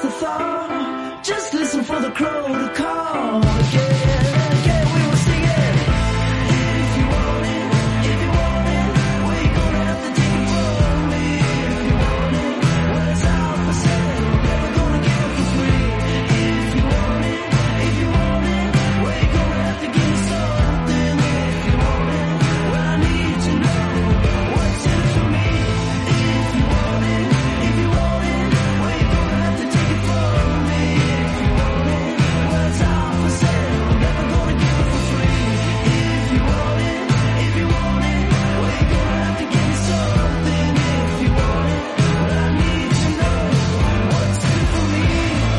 the thought. Just listen for the crow to call. Again, we will sing it. If you want it, well, you're gonna have to take it from me. If you want it, well, it's out for sale. Never gonna give it for free. If you want it, well, you're gonna have to give me something. If you want it, well, I need to know what's in it for me. If you want it, well, you're gonna have to take it from me. If you want it, well, it's out for sale. Never gonna give it for free. If you want it, well, you're gonna have to give me something. If you want it, well, I need to know what's in it for me.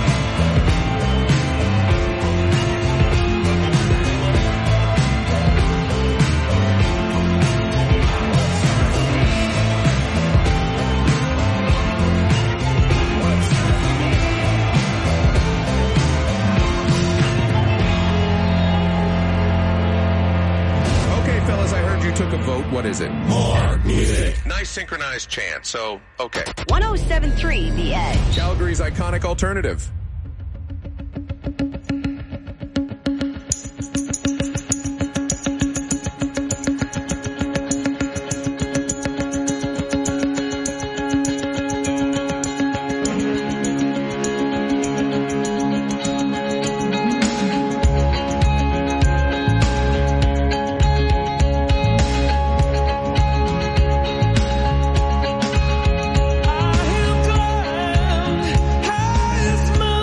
Okay, fellas, I heard you took a vote. What is it? More music. Nice synchronized chant, so, okay. 107.3 The Edge. Calgary's iconic alternative. I am glad, highest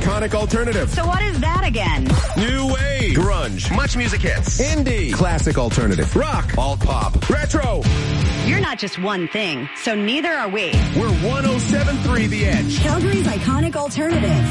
iconic alternative. So what is that again? New wave. Grunge. Much music hits. Indie. Classic alternative. Rock. Alt pop. Retro. You're not just one thing, so neither are we. We're 107.3 The Edge. Calgary's iconic alternative.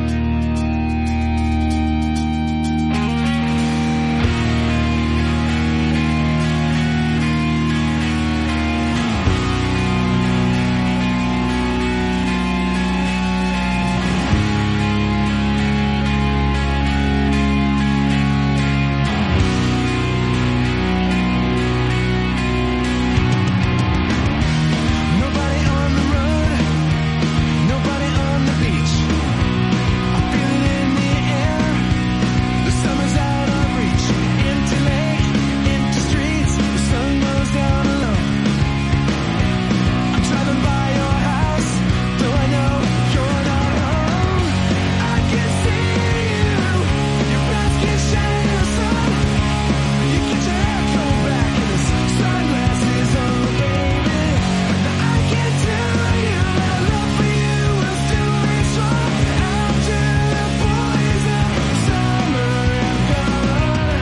Nobody on the road, nobody on the beach. I feel it in the air, the summer's out of reach. Empty lake, empty streets, the sun goes down alone. I'm driving by your house, though I know you're not home. I can see you, your breath can shine in the sun. You get your hair combed back and the sunglasses on, baby. I can tell you my love for you will still be strong after the boys of summer have gone.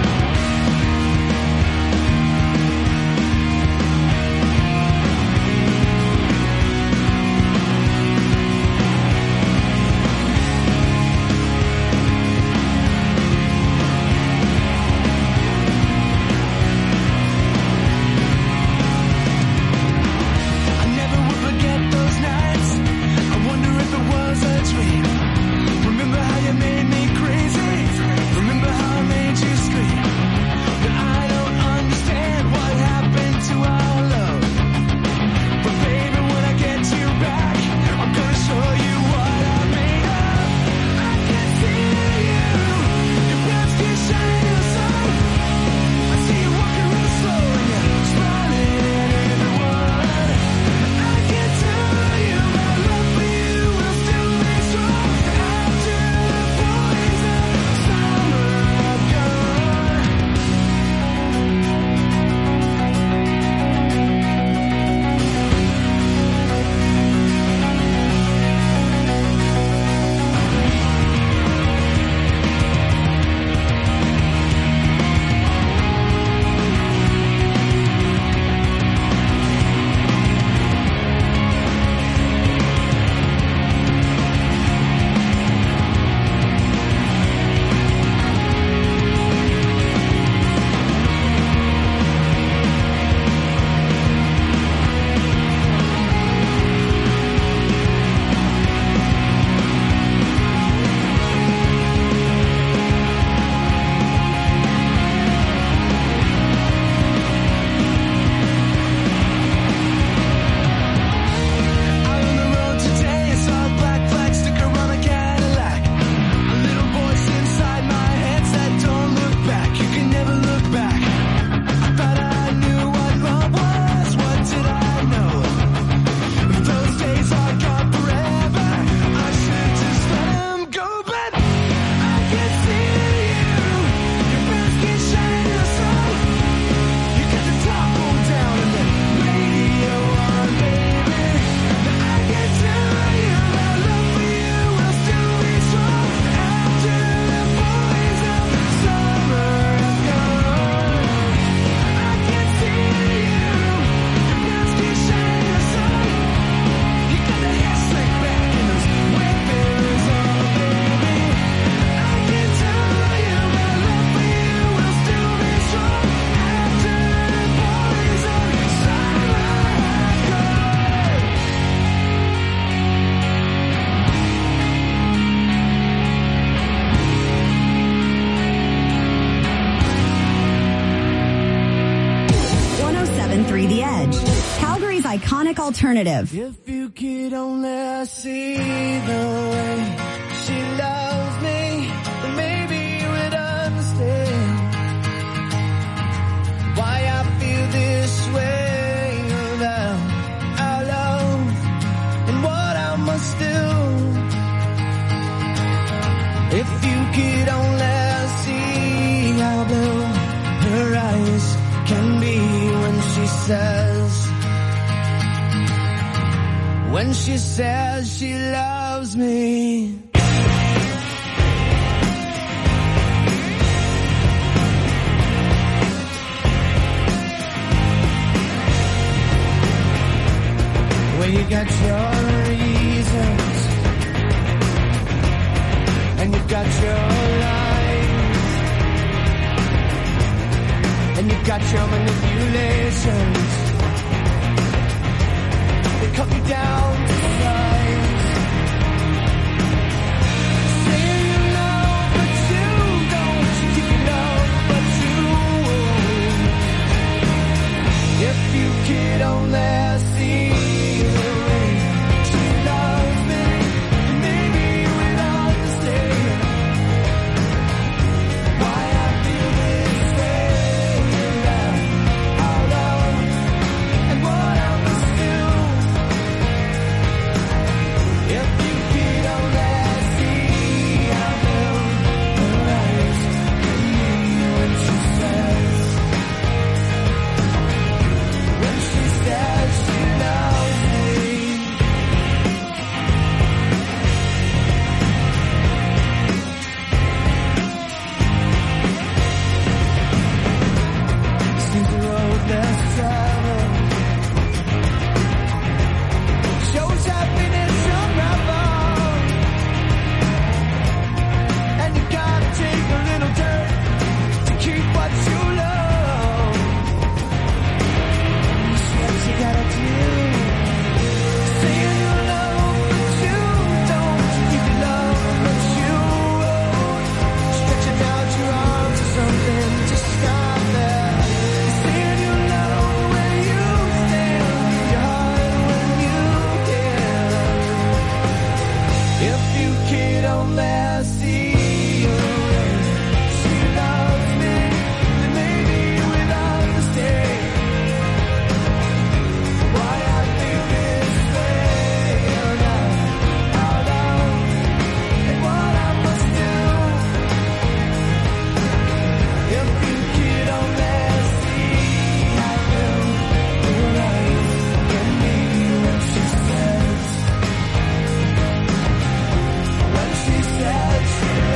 I never would forget those nights. I wonder if it was a dream. Remember how you made me crazy? Remember how I made you scream? But I don't understand what happened to our love. But baby, when I get you back, I'm gonna show you what I made of. I can see you, your breath can shine in the sun. I see you walking real slow and you're smiling at everyone. I can tell you my love for you will still be strong after the boys of summer have gone. Out on the road today, I saw a black flag sticker on a Cadillac. A little voice inside my head said, "Don't look back, you can never look back." I thought I knew what love was, what did I know? Those days are gone forever, I should just let them go. But I can see you, your breath can shine in the sun. You got the top pulled down and the radio on, baby. I can tell you my love for you will still be strong after the boys of summer have gone. I can see you, your breath can shine in the sun. You got the hair slicked back and those Wayfarers on, baby. I can tell you my love for you will still be strong after the boys of summer have gone. The Edge. Calgary's iconic alternative. If you could only see the way she loves me, then maybe you would understand why I feel this way about our love and what I must do. If you could only see how blue her eyes can be when she says she loves me. got your reasons, and you got your lies, and you got your manipulations. They cut me down to size. Say you love, but you don't. You give you love, but you won't. If you could only see the way she loves me, maybe you would understand why I feel this way about our love and what I must do. If you could only see how blue her eyes can be when she says she loves me. Seems the road less traveled shows happiness unraveled, and you gotta take a little dirt to keep what you love. What you gotta do? Say you love, but you don't. Give you love, but you won't. Stretching out your arms or something, just stop there. Say you love where you stand, give your heart when you can. If you could only see the way she loves me, then maybe you would understand why I feel this way about our love and what I must do. If you could only see how blue her eyes can be when she says she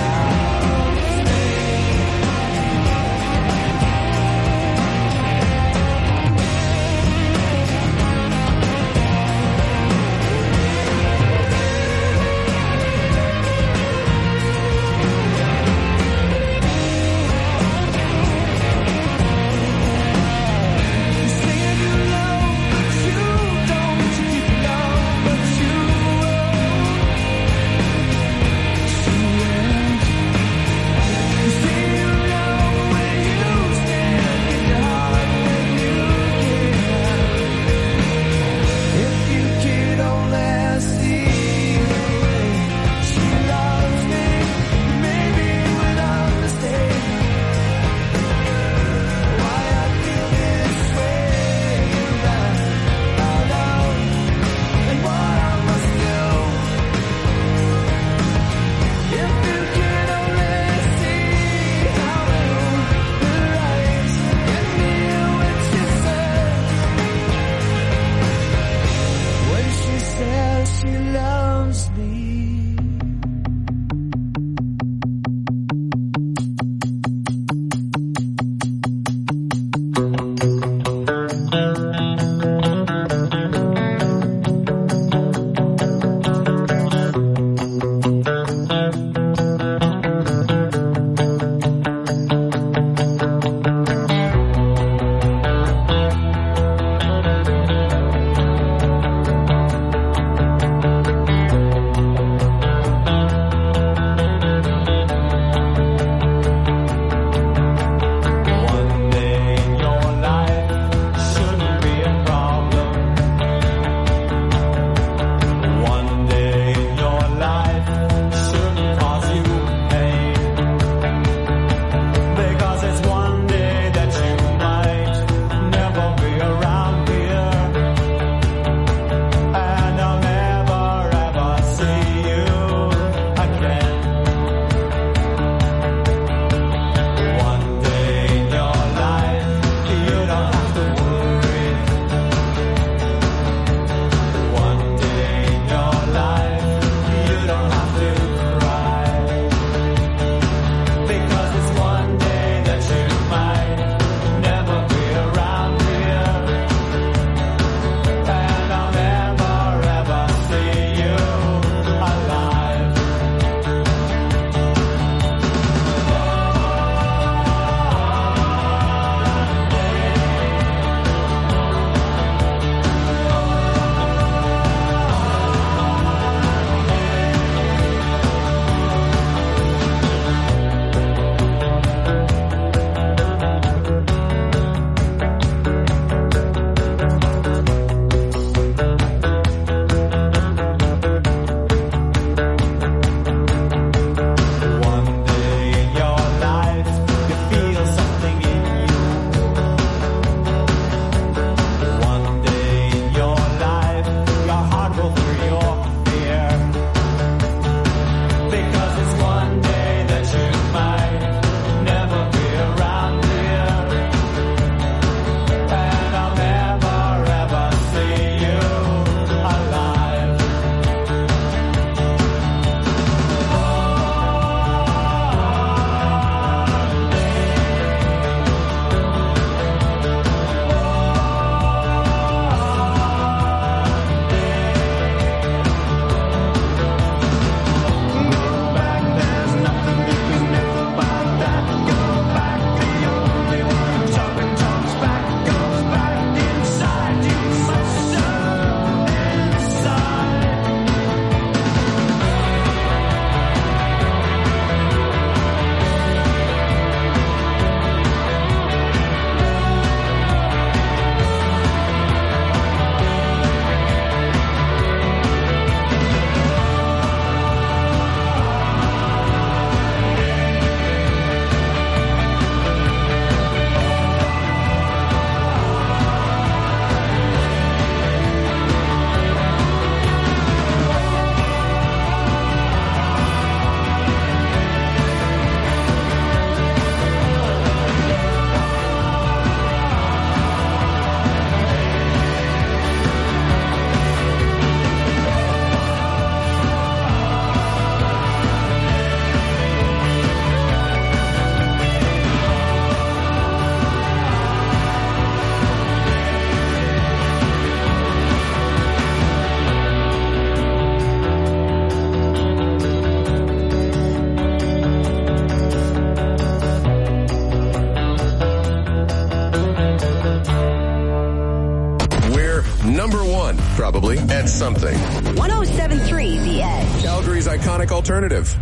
probably, at something. 1073 The Edge. Calgary's iconic alternative.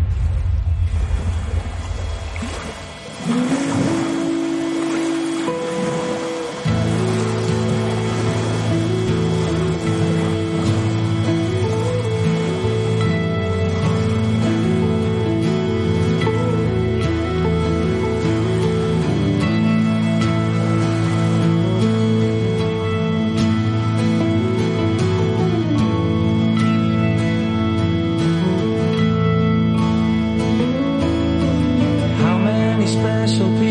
How many special people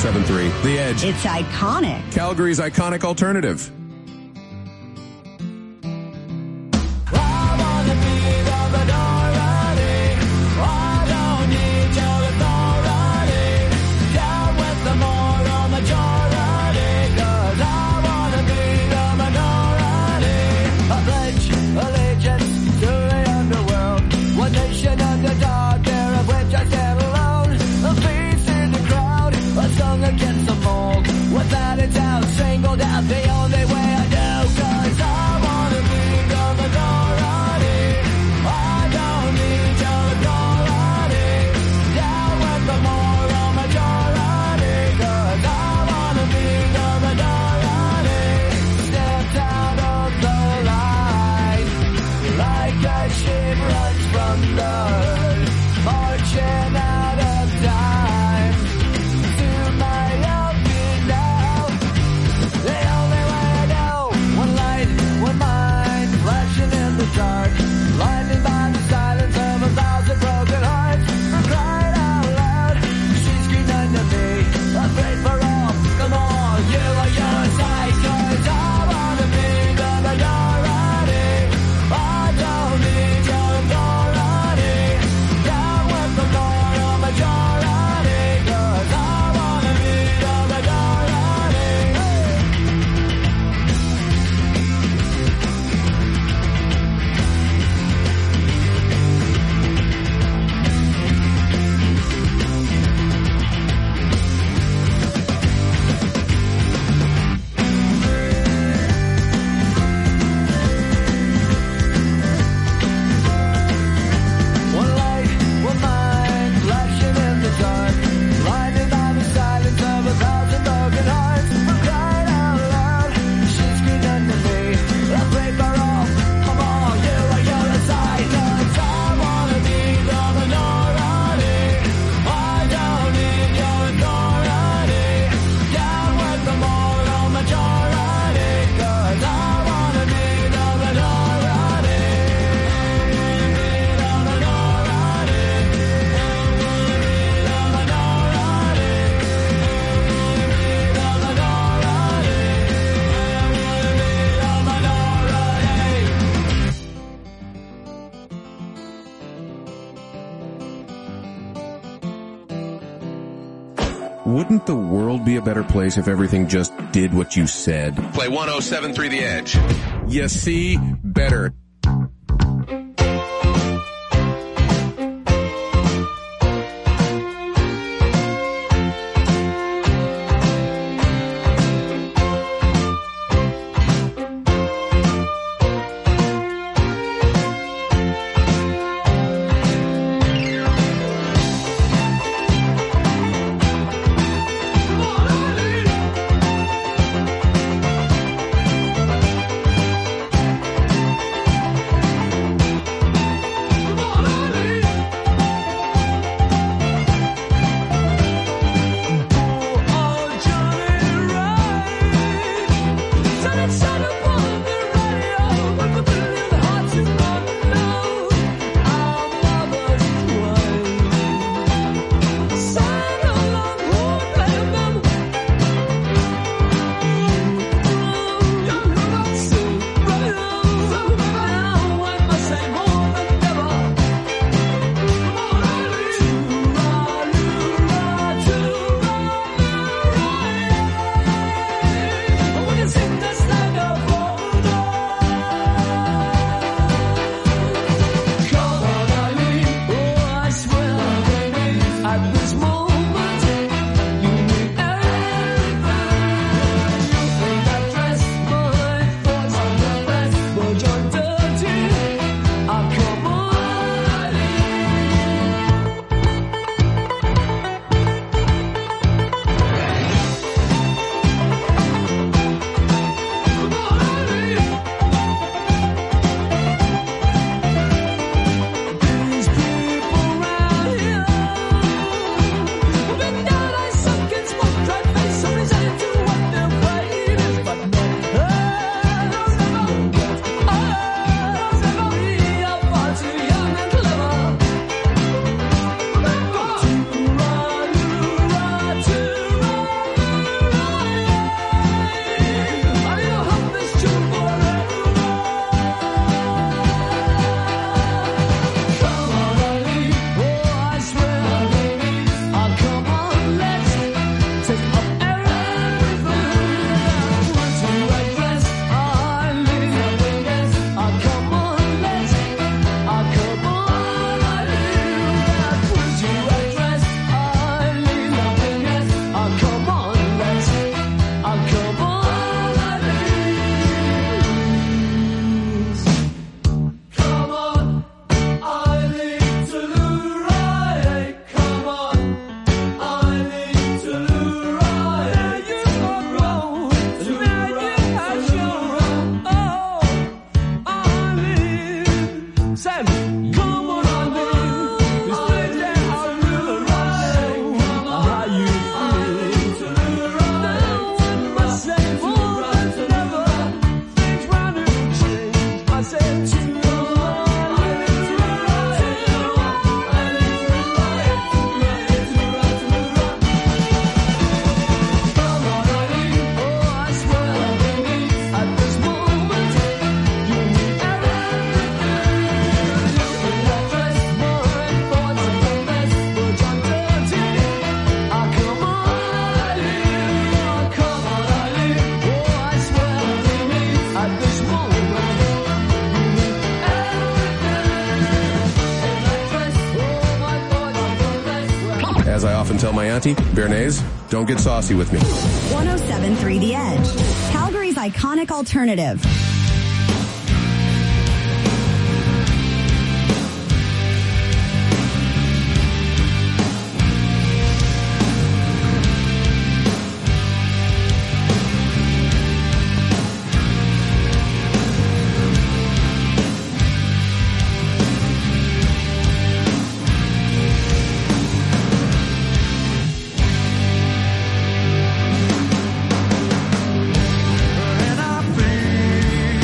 107.3 The Edge. It's iconic. Calgary's iconic alternative. Against the mold, without a doubt, singled out the only way I know. 'Cause I wanna be the minority. I don't need your authority. Down with the moral majority. 'Cause I wanna be the minority. Stepped out of the line, like a sheep runs from the herd, marching out of time. Dark, blinded by the silence of 1,000 broken hearts. For crying out loud, she screamed unto me, afraid for all. Come on, you are your side, 'cause I wanna be the minority. I don't need your authority. Down with the moral majority, 'cause I wanna be the minority. Wouldn't the world be a better place if everything just did what you said? Play 107.3 The Edge. You see, better. said, come on, honey. This thing that I really like. How you feel? Now I must say, for never. Things round and change. I said, to As I often tell my auntie, Bernays, don't get saucy with me. 107.3 The Edge. Calgary's iconic alternative. and I feel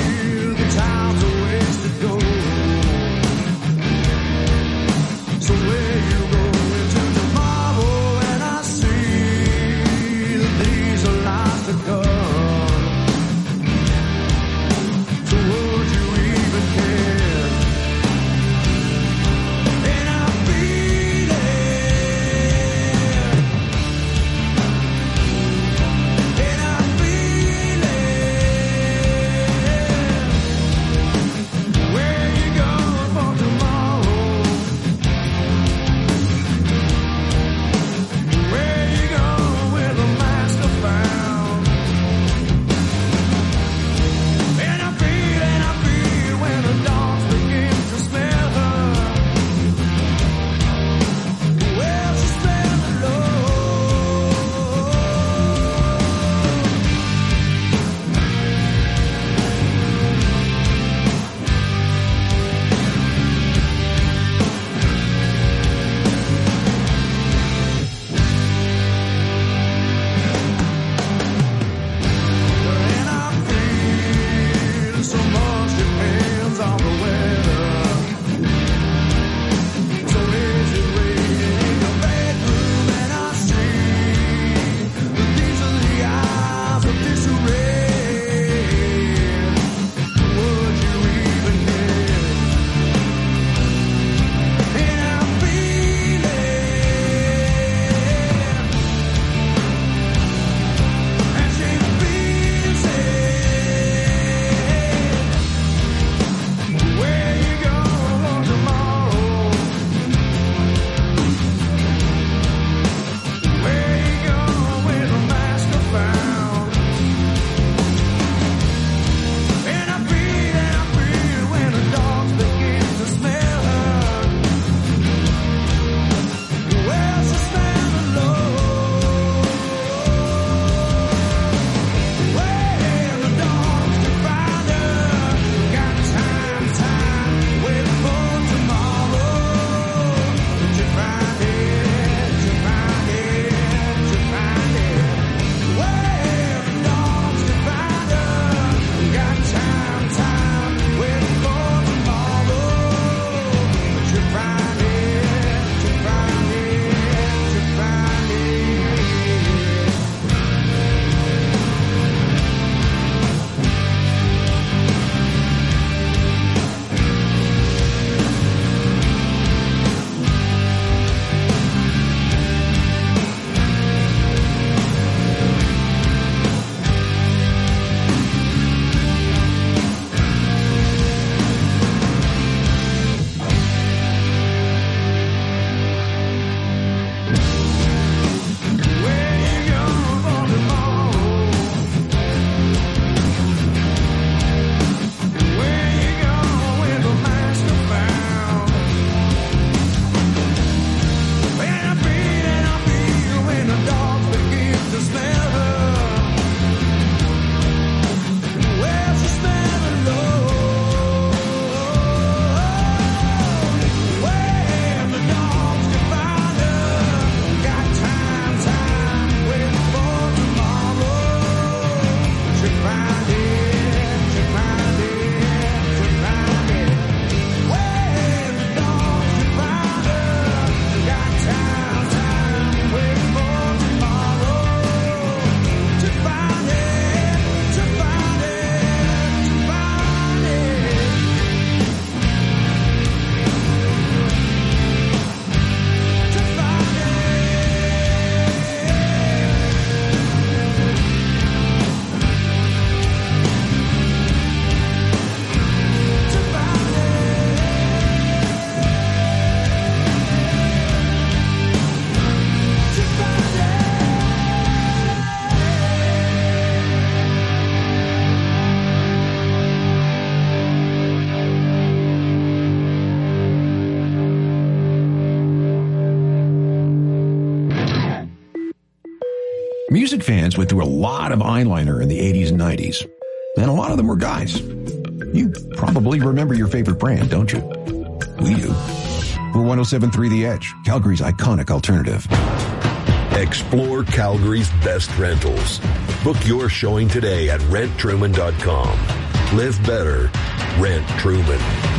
Music fans went through a lot of eyeliner in the 80s and 90s, and a lot of them were guys. You probably remember your favorite brand, don't you? We do. We're 107.3 The Edge, Calgary's iconic alternative. Explore Calgary's best rentals. Book your showing today at renttruman.com. Live better. Rent Truman.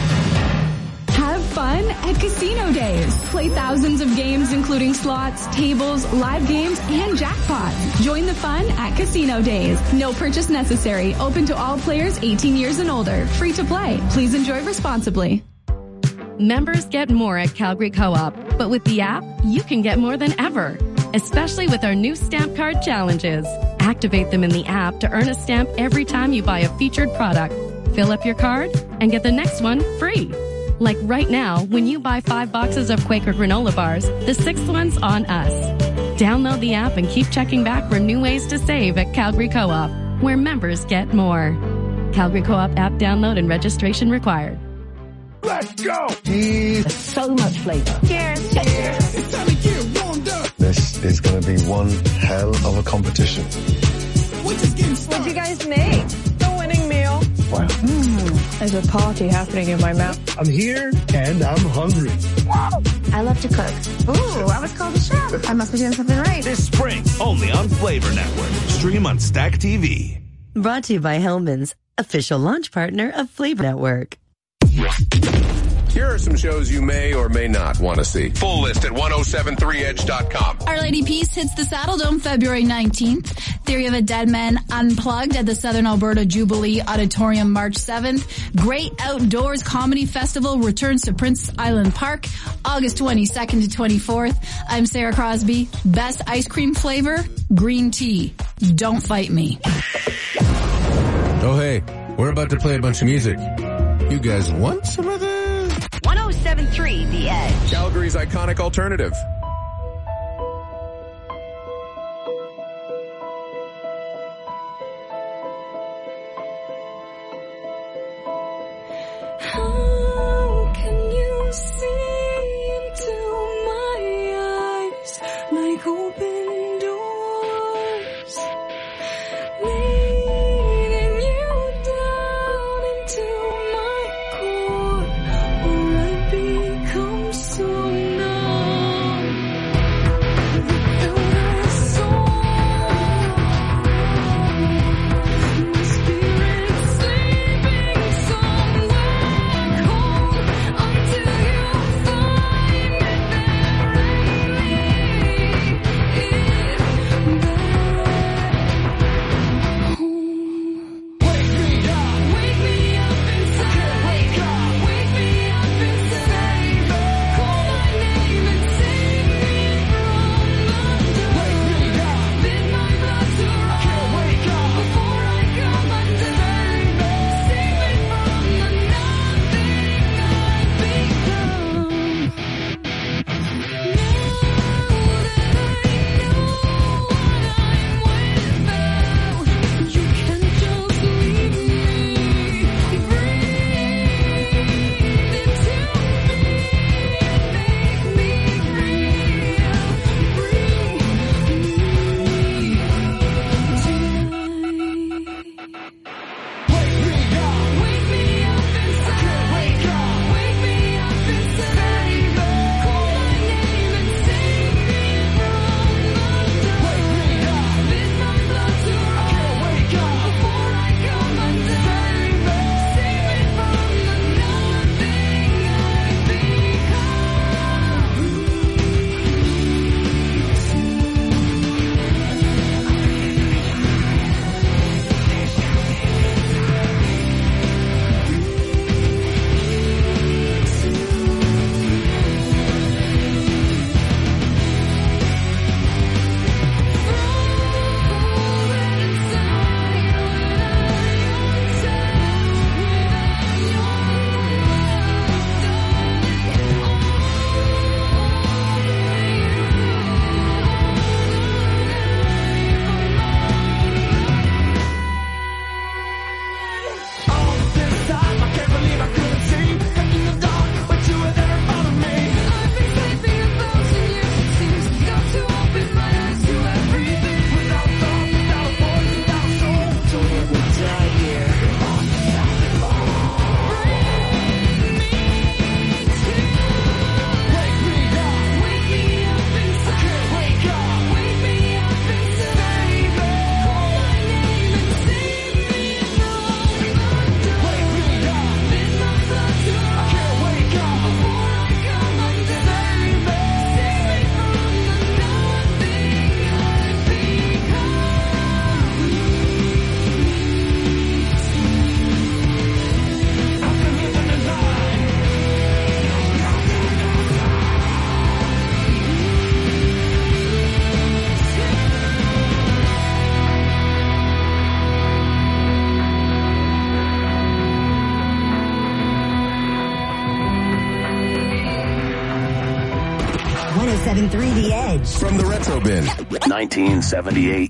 Have fun at Casino Days. Play thousands of games including slots, tables, live games, and jackpots. Join the fun at Casino Days. No purchase necessary. Open to all players 18 years and older. Free to play. Please enjoy responsibly. Members get more at Calgary Co-op, but with the app, you can get more than ever, especially with our new stamp card challenges. Activate them in the app to earn a stamp every time you buy a featured product. Fill up your card and get the next one free. Like right now, when you buy 5 boxes of Quaker granola bars, the 6th one's on us. Download the app and keep checking back for new ways to save at Calgary Co-op, where members get more. Calgary Co-op app download and registration required. Let's go! So much flavor. Cheers. Cheers. It's time to get warmed up. This is going to be one hell of a competition. We're just getting started. What'd you guys make? The winning meal. Wow. There's a party happening in my mouth. I'm here and I'm hungry. I love to cook. Ooh, I was called a chef. I must be doing something right. This spring, only on Flavor Network. Stream on Stack TV. Brought to you by Hellman's, official launch partner of Flavor Network. Here are some shows you may or may not want to see. Full list at 1073edge.com. Our Lady Peace hits the Saddle Dome February 19th. Theory of a Dead Man Unplugged at the Southern Alberta Jubilee Auditorium March 7th. Great Outdoors Comedy Festival returns to Prince Island Park August 22nd to 24th. I'm Sarah Crosby. Best ice cream flavor, green tea. Don't fight me. Oh, hey, we're about to play a bunch of music. You guys want some of this? 107.3 The Edge. Calgary's iconic alternative. How can you see into my eyes like open doors? Leading you down into my core, or I become so numb. 107.3 The Edge. From the Retro Bin. 1978.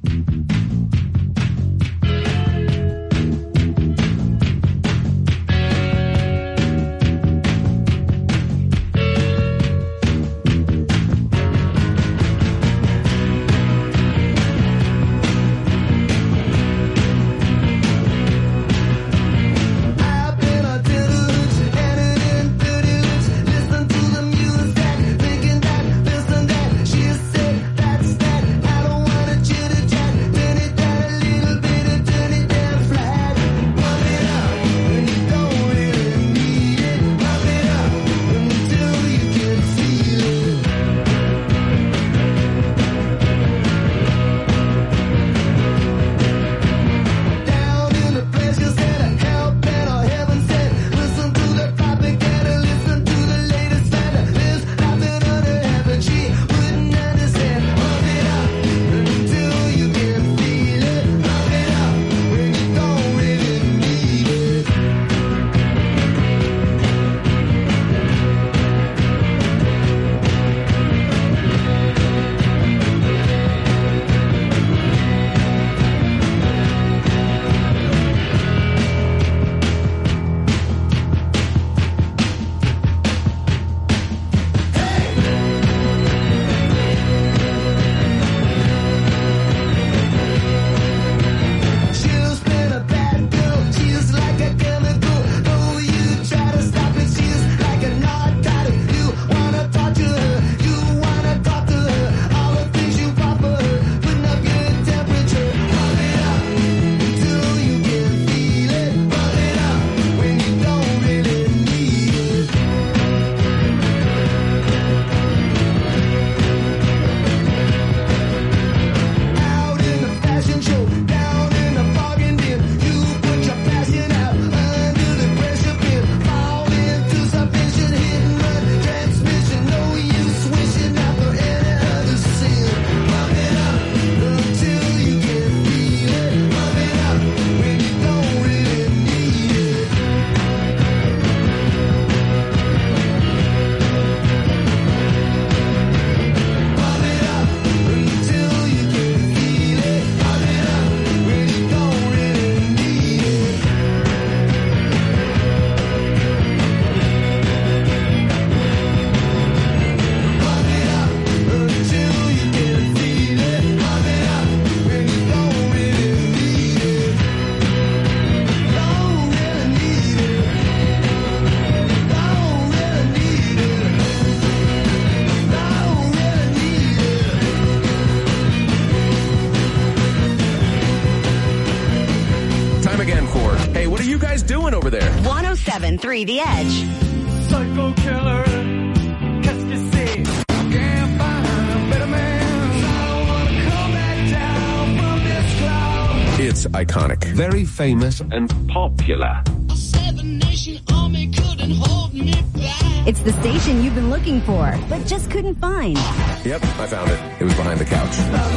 doing over there? 107.3 The Edge. Psycho killer, qu'est-ce que c'est? I can't find a better man. I don't wanna come back down from this cloud. It's iconic. Very famous and popular. A seven-nation army couldn't hold me back. It's the station you've been looking for, but just couldn't find. Yep, I found it. It was behind the couch.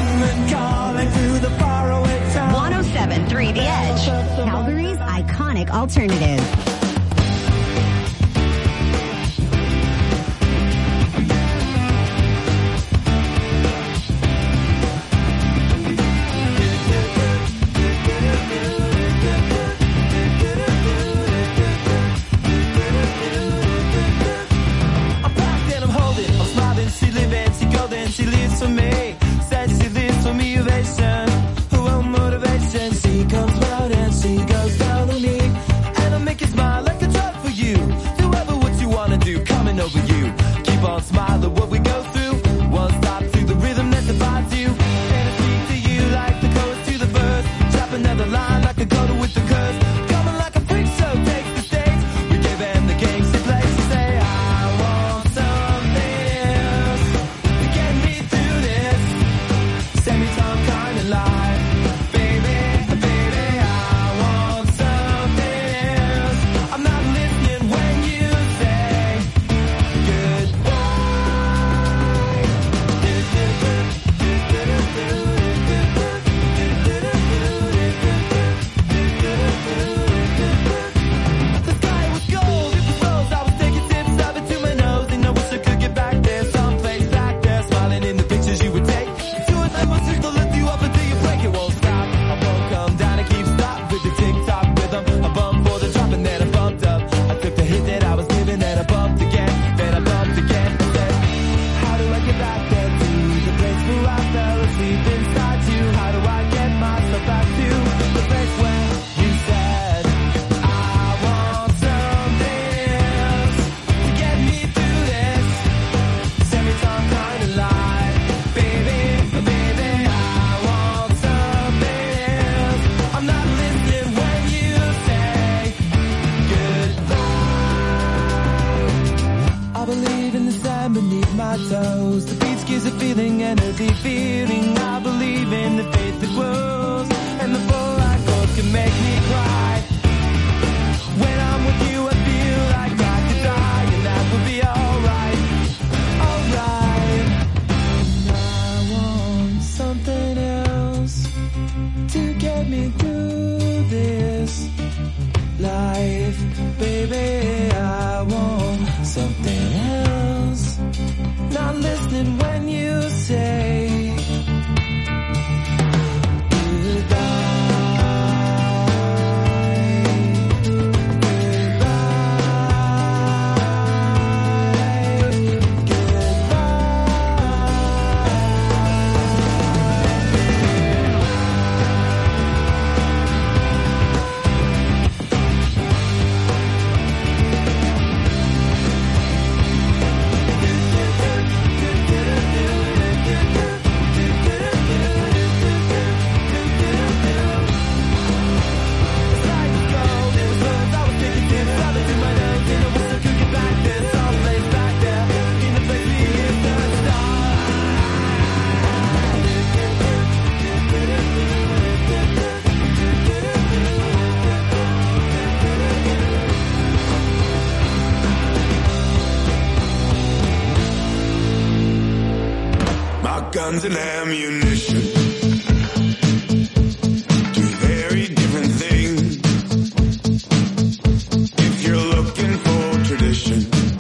Calling through the faraway town. 107.3 The Edge. Calgary's iconic alternative. She lives for me, said she lives for me, ovation. Who won't motivation? She comes round and she goes down on me. And I'll make you smile like a drug for you. Do ever what you wanna do, coming over you. Keep on smiling what we go through. One stop to the rhythm that divides you. And I speak to you like the chorus to the verse. Drop another line like a coda with the curse. Coming like a freak show takes the stage. We give them the games she plays. She say, I want something else. beneath my toes. The beats gives a feeling, energy feeling. I believe in the faith that grows, and the full light chords can make me cry. When I'm with you, I feel like I could die, and that would be alright, alright. And I want something else to get me through this life, baby. I want something else. Not listening when you say guns and ammunition. Two very different things. If you're looking for tradition,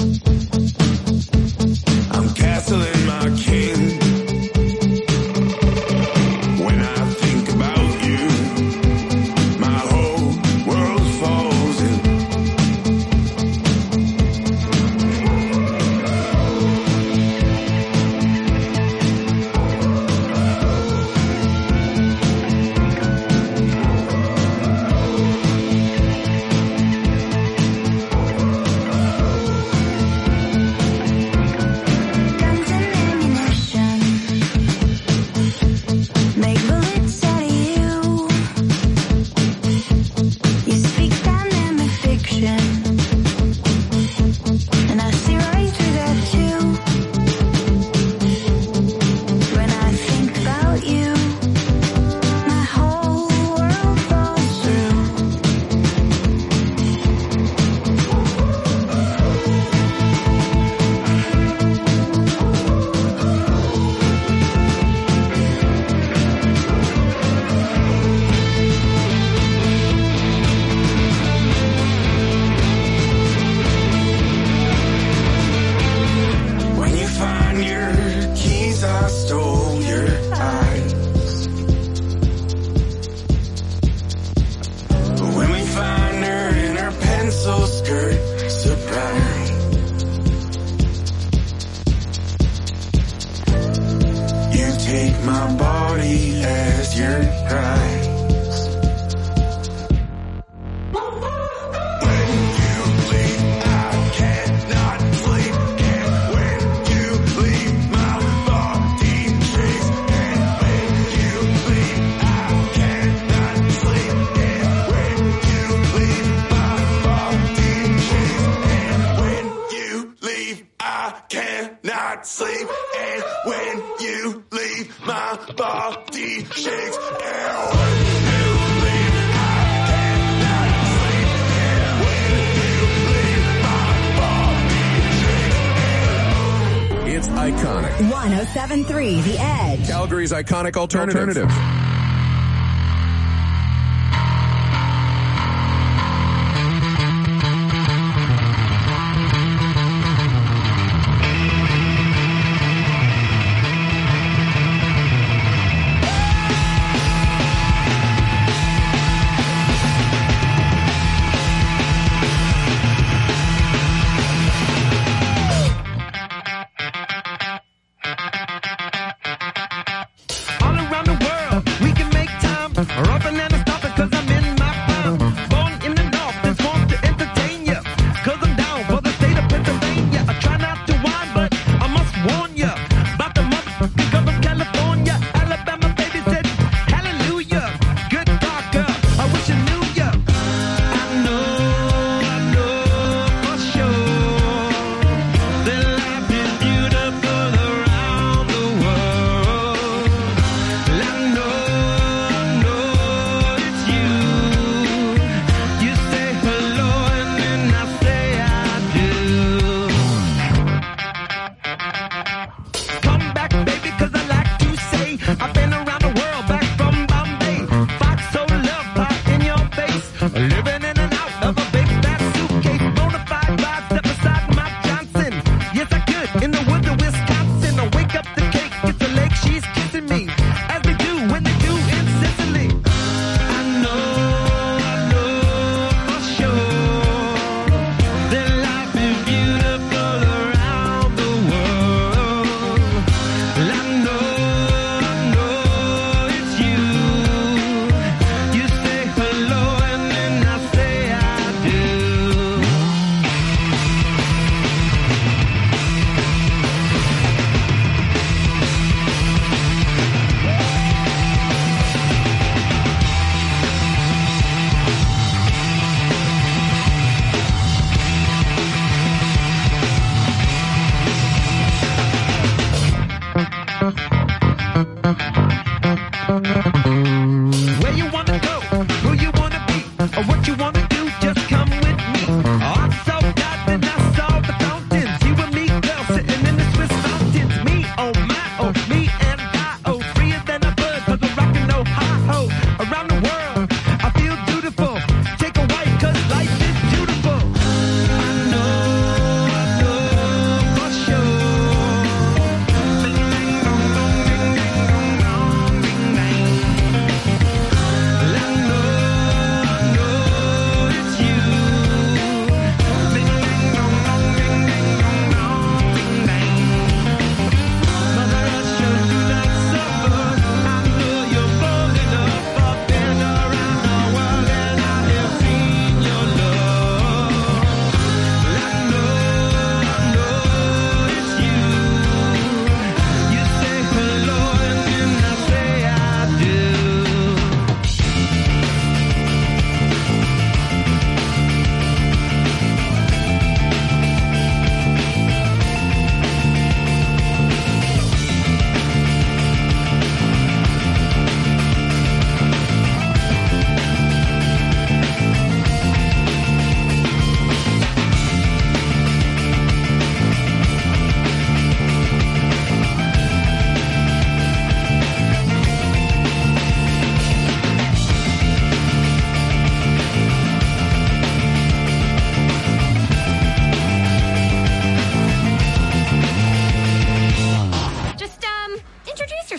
I'm castling my king. When I think about you, my whole world falls in. It's iconic. 107.3 The Edge. Calgary's iconic alternative.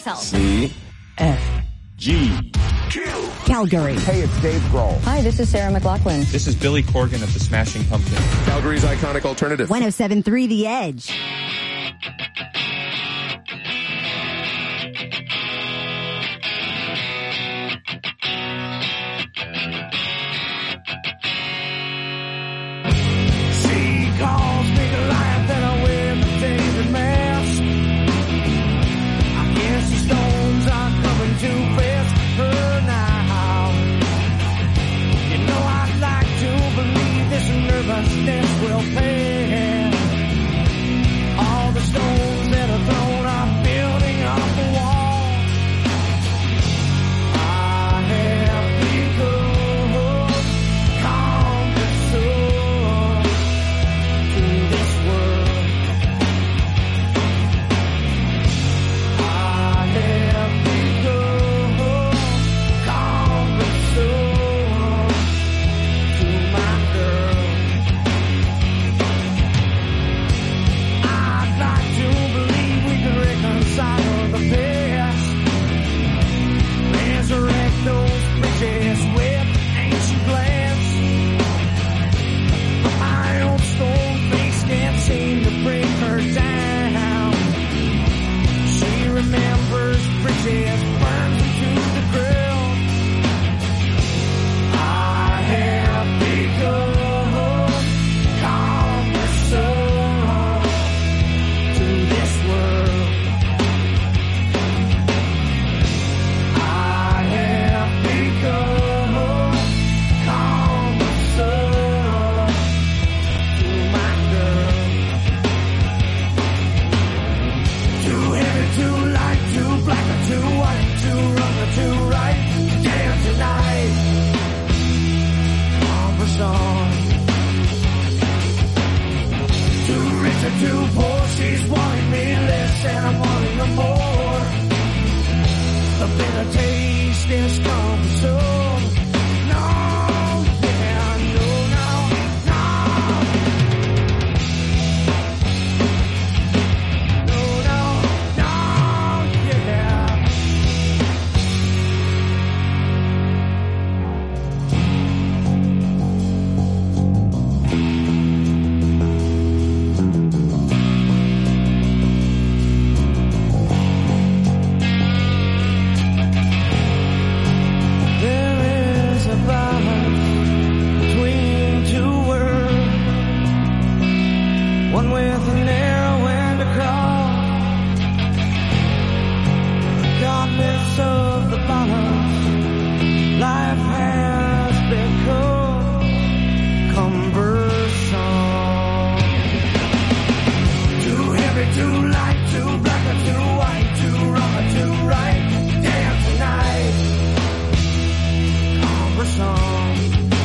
yourself. C F G Calgary. Hey, it's Dave Grohl. Hi, this is Sarah McLachlan. This is Billy Corgan of the Smashing Pumpkins. Calgary's iconic alternative. 107.3 The Edge. Seagulls make a laugh and I wear my favorite mask. I guess the stones are coming too fast for now. You know I'd like to believe this nervousness will pass. All the stones that are thrown are building up a wall. I have become conqueror to this world. I have become conqueror to my girl. I'd like to believe we can reconcile the past, resurrect those bridges with ancient plans. But my old stone face can't seem to bring her down. She remembers bridges burned into the ground. I have become conqueror to this world. I have become conqueror to my girl. Too heavy, too light, too black or too white, too wrong or too right. Damn tonight, conversation. Too rich or too poor, she's wanting me less and I'm wanting her more. The bitter taste is coming soon. No, yeah, no, no, no. No, no, no, yeah. There is a balance between two worlds, one with a narrow end across. Regardless of the balance, life has become cumbersome. Too heavy, too light, too black or too white, too wrong or too right. Damn tonight, conversation.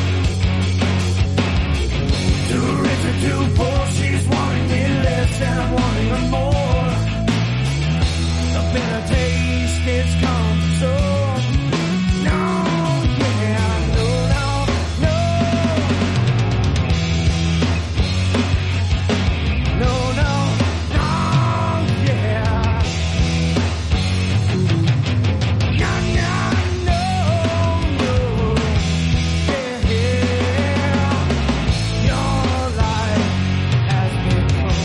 Too rich or too poor, she's wanting me less and I'm wanting her more. The bitter taste is come so. No, yeah, no, no, no. No, no, no, yeah. No, no, no, no. Yeah, yeah. Your life has become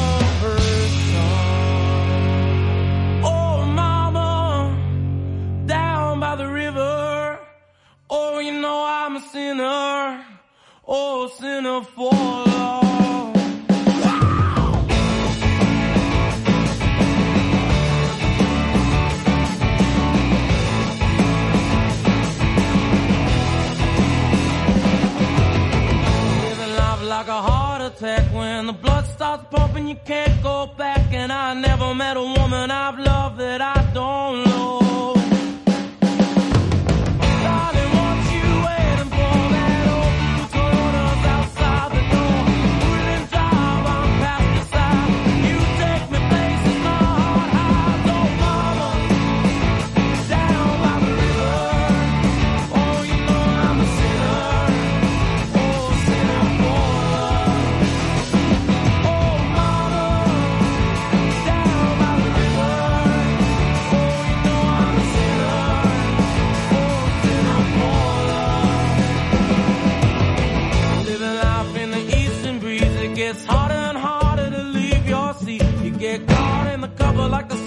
cumbersome. Oh, mama, down by the river. Oh, you know I'm a sinner. Oh, sinner for long. Living life like a heart attack. When the blood starts pumping, you can't go back. And I never met a woman I've loved that I don't know. Darling, what you waiting for? That old blue Toyota's outside the door. Wouldn't drive, I'm past the side. You take me places my heart hides. Oh, mama, down by the river. Oh, you know I'm a sinner. Oh, sinner for love. Oh, mama, down by the river. Oh, get caught in the cover like the